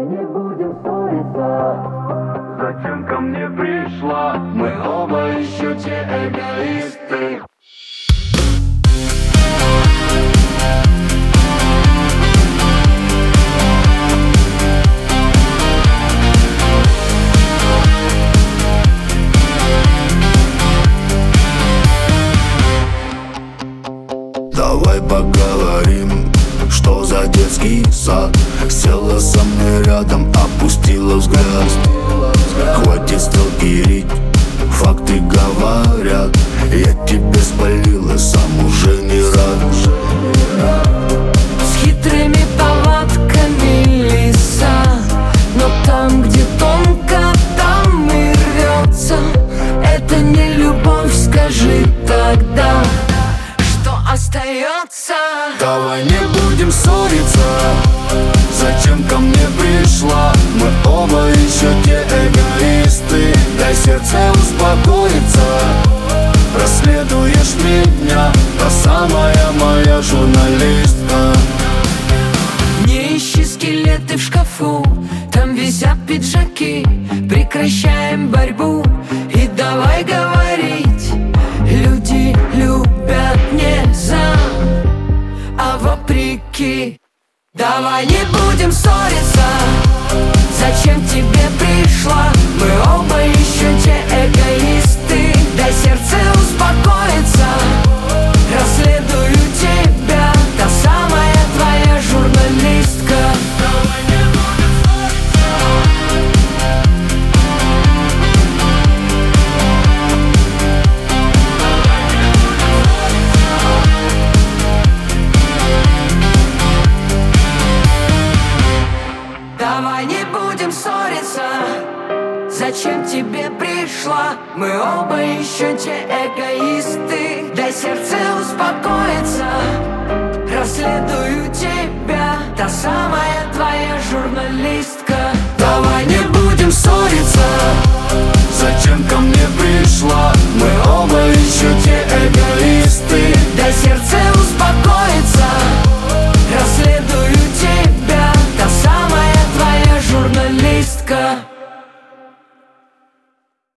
Давай не будем ссориться. Зачем ко мне пришла? Мы оба еще те эгоисты. Давай поговорим, что за детский сад. Села со мной рядом, опустила взгляд. Хватит сталкерить, факты говорят. Я тебе спалил и сам уже не рад. С хитрыми повадками лиса, но там, где тонко, там и рвется. Это не любовь, скажи тогда, что остается. Давай не будем ссориться. Зачем ко мне пришла? Мы оба еще те эгоисты. Дай сердце успокоиться. Расследуешь меня, та самая моя журналистка. Не ищи скелеты в шкафу, там висят пиджаки. Прекращаем борьбу и давай говорить. Люди любят не за, а вопреки. Давай не будем ссориться. Зачем тебе пришла? Мы оба еще те эгоисты. Дай сердце успокоиться. Расследую тебя, та самая твоя журналистка. Давай не будем ссориться. Давай не будем ссориться. Зачем тебе пришла? Мы оба еще те эгоисты. Дай сердце успокоиться. Расследую тебя, та самая